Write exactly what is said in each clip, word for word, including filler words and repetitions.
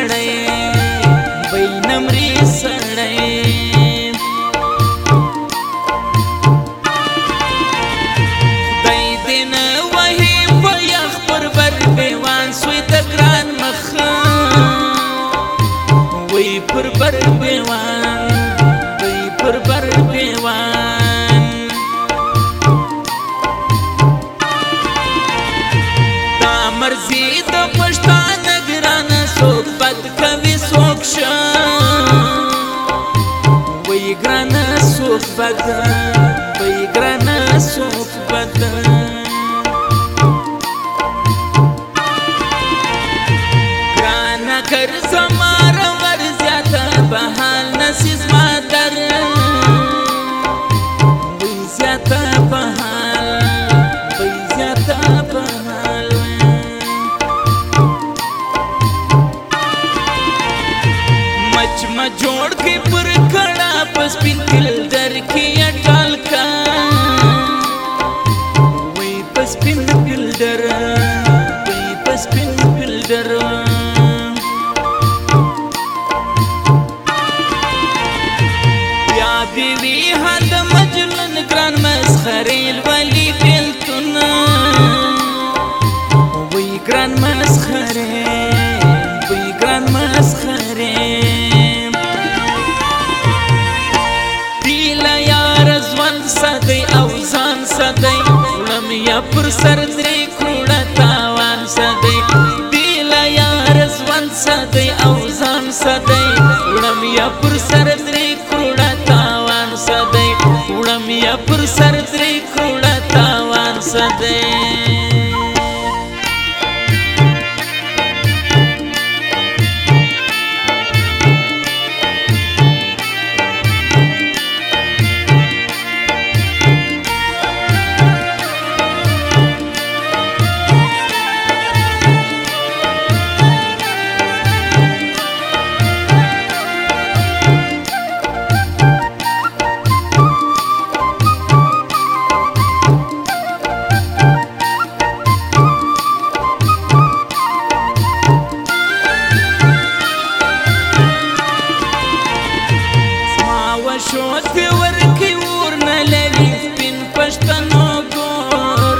سړی بینمري سړی خدای دې نه وهي په یخ پر بر بیوان سوی د ګران مخ وی پر بر بیوان وی پر بر بیوان دا مرزي د پښتانه ګرانه څوک بد کوي څوک ښه وی ګرانه څوک بد وی ګرانه څوک بد ګرانه کر زمار ور زیاته بحال نسیز مادر وی زیاته بحال وی زیاته بحال مچ ما جوړ کې پر کړه پس پینکل در کې اټال کا وی پس پینکل در وی پس پینکل در بیا بیوی حد مجلن ګران مسخریل ولی بیلتون وی ګران مسخره وی ګران مسخره سدی او ځان سدی وړم یا پر سر درې کروڑه تاوان سدی دیله یار ځوان سدی او ځان سدی وړم یا پر سر درې کروڑه تاوان سدی وړم یا پر سر درې کروڑه تاوان سدی شوت ورکی ورنه لري سپین پښتنو ګور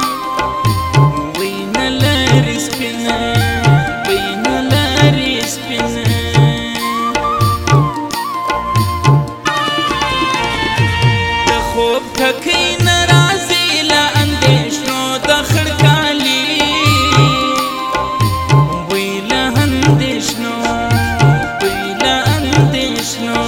وینه لري سپین وینه لري سپین د خوب ټکی ناراضي لا اندېښنو د خړکالي ویله اندېښنو ویله اندېښنو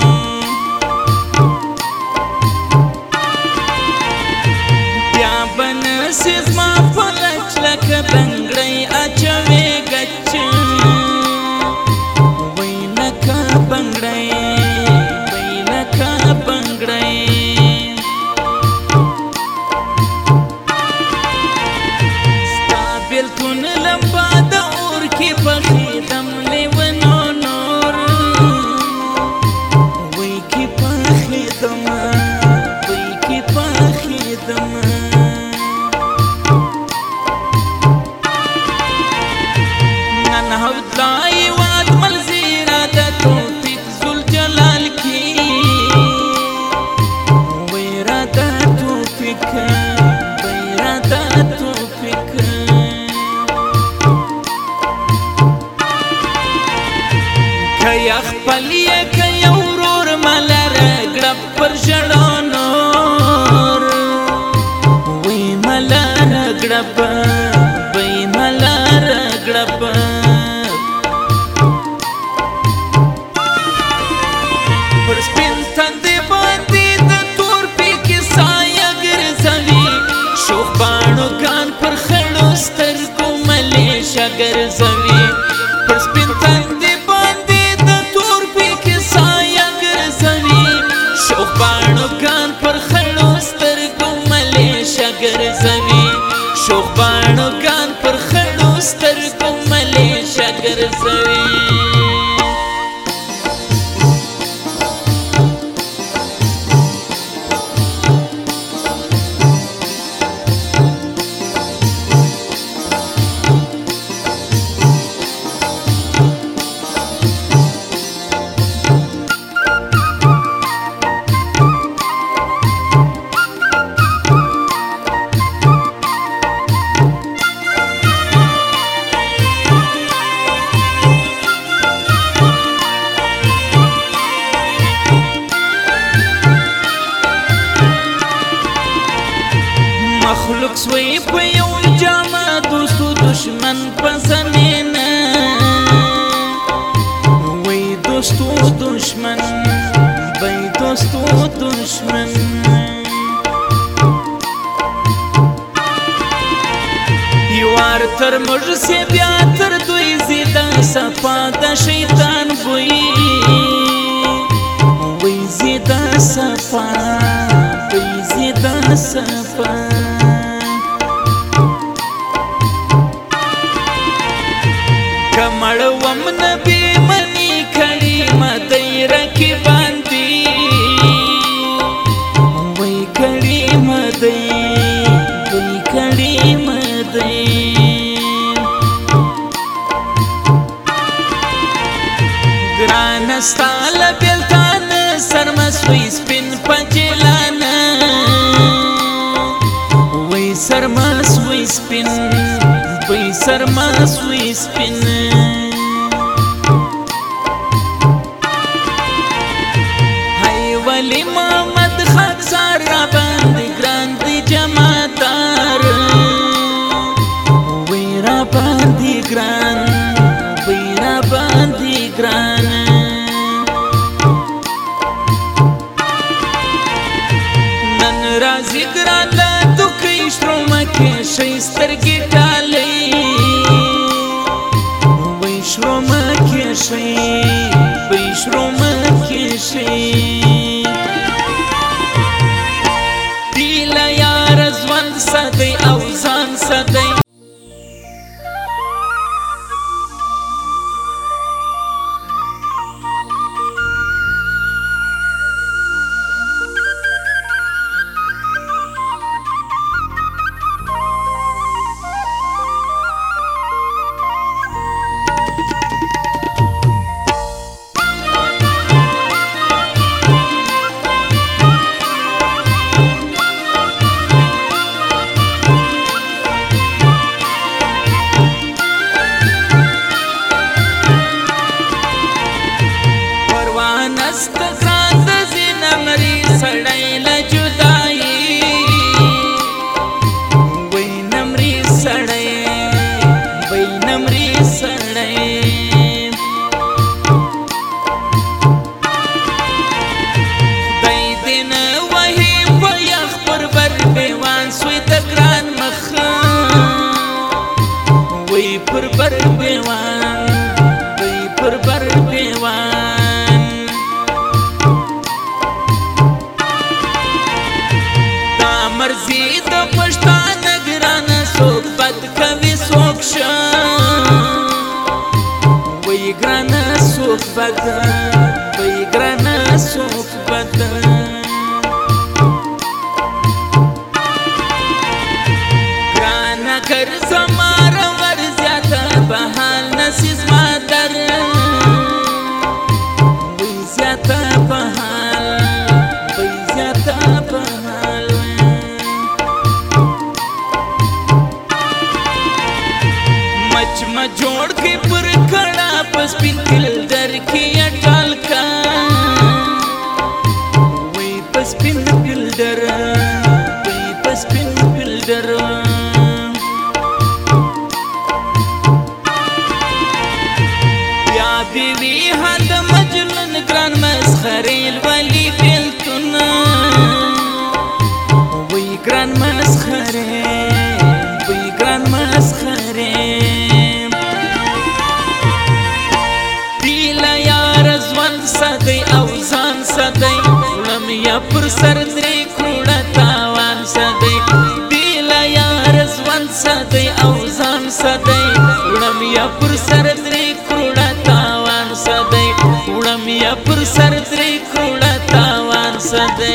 سیز ما فلچ لکه بنگړی اچوي گچ وی لکه بنگړی وی لکه بنگړی ستا بیلتون لمبا د اور کې پخېدم لیونو نور وی کې پخېدم وی کې پخېدم هودلای واد ملزیرا د توفیق زل جلال کی ویرا د توفیق ویرا د توفیق کیا خپلی کیا ورور ملر غړپ پر ژړو نور وی ملر غړپ وی ملر غړپ ګرځوي پر سپین تندې باندې د تور پیکې سایه ګرځوي شوق باڼو ګان پر خړو سترګو ملیشه ګرځوي شوق باڼو ګان پر خړو سترګو ملیشه ګرځوي سوی په یو جامه دوستو دشمن پسنینا وی دوستو دشمن بی دوستو دشمن یوار تر مج سے بیا تر دوی زیدا صفا د شیطان بوئی وی زیدا صفا وی زیدا صفا کمړ وم نبی منی کړي مدای رکی باندې وای کړي مدای وای کړي مدای ګران ستال بلتان سرمسوي سپین پجلان وای سرمسوي سپین وای سرمسوي سپین ولی محمد خاکسار را باندې ګران دی جماعتار وی را باندې ګران وی را باندې ګران نن راځي ګران له دوکې شرومه کې شي سترګې ډالۍ وی شرومه کې شي وی شرومه کې شي صدی او ځان صدی پر بر بیوان وی پر بر بیوان دا مرزی دا پشتان گران سوک بد کوي سوک شا وی گران سوک بد وی گران سوک بد گران کر زمار بحال نسیز مادر وی زیادہ بحال وی زیادہ بحال مچ مجوڑ کی پر کھڑا پس پین کلڈر کی اٹال کا وی پس پین کلڈر وی پس پین کلڈر بیوی حد مجلن گران مسخریل ولی بیلتون وی گران مسخری وی گران مسخری دیلا یار زوان صدی او ځان صدی ولم یا پر سر درې کروڑه تاوان صدی دیلا یار زوان صدی او ځان صدی ولم یا پر سر درې کروڑه تاوان صدی وړم یا پر سر درې کروڑه تاوان صدی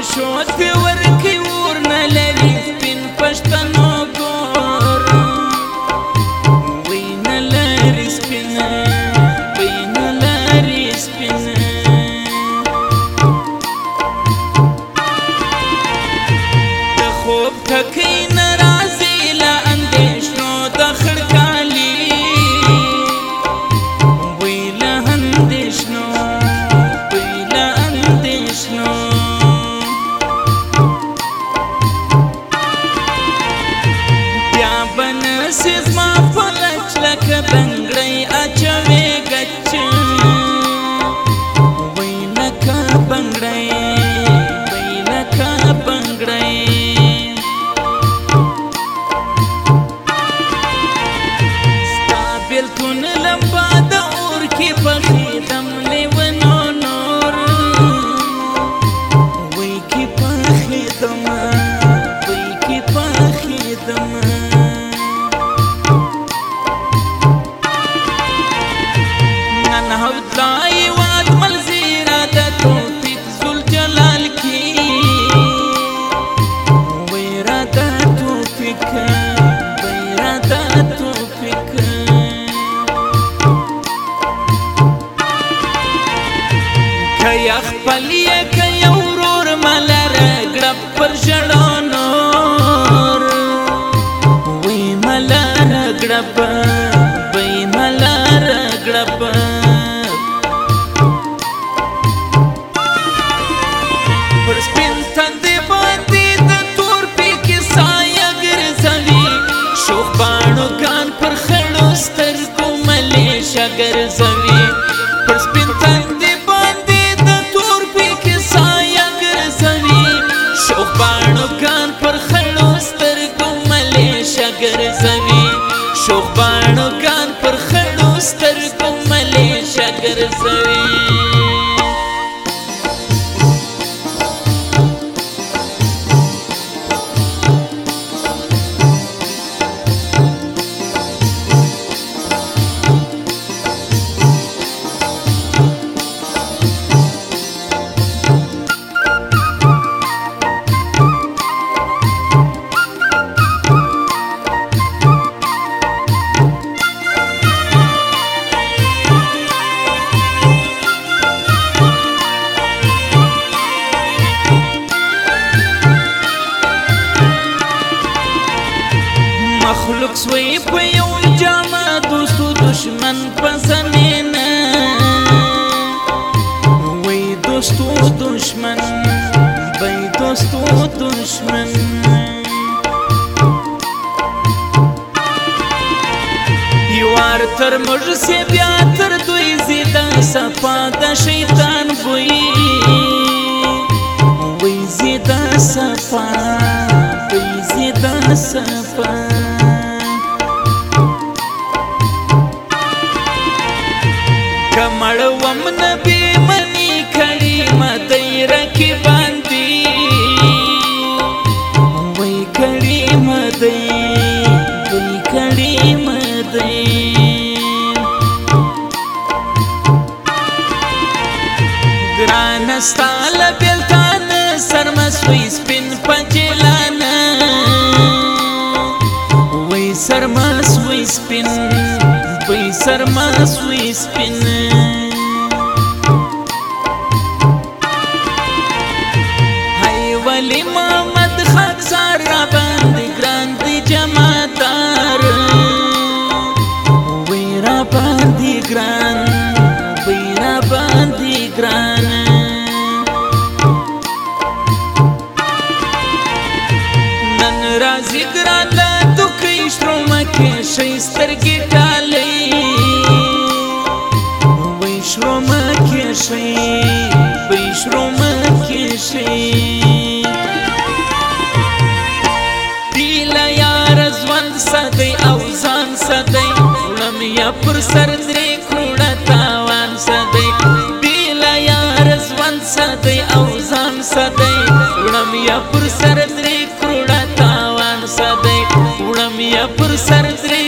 شو ته ورکی ور نه لري سپین پښتنو ګور وی نه لري سپین وی نه لري سپین د خوب ټکی ناراضي لا اندېښنو د خړکالي وی له اندېښنو وی له اندېښنو سیزما پلچ لکه بنگړی اچوي گچ وی لکه بنگړی وی لکه بنگړی ستا بیلتون لمبا د اور کې پخېدم لیونو نور وی کې پخېدم وی کې پخېدم دای واد ملزیرا د توفیق ذل جلال کی ویرا د توفیق ویرا د توفیق کیا خپل یک یو ورور ملر غړپ پر ژړو نور وی ملر غړپ وی ملر غړپ ګرځوي پر سپین تندي باندې د تور پېکې سایه ګرځوي شوخ باڼو ګان پر خړو سترګو ملیشه ګرځوي شوخ باڼو ګان پر خړو سترګو ملیشه ګرځوي مخلوق سوی په یو جامه دوستو دشمن په زمینه وی دوستو دشمن وی دوستو دشمن یوار تر موږ سی بیا تر دوی زیده صفا د شیطان بوی وی زیده صفا وی زیده صفا کمړوم نبی منی کړي مدای رکی باندې وای کړي مدای وای کړي مدای ګران ستال بیلتان سرمسوي سپین پجلان وای سرمسوي سپین وی سرمسوي سپین هی ولی محمد خاکسار را باندې ګران دی جمادار وی را باندې ګران وی را باندې ګران نن راځي ګران له دوکې شرومه کې شي سترګې ډالۍ شرومه کې شي وی شرومه کې شي دیله یار ژوند سدی او ځان سدی وړم یا پر سر درې کروړه تاوان سدی دیله یار ژوند سدی او ځان سدی وړم یا پر سر درې کروړه تاوان سدی وړم یا پر سر درې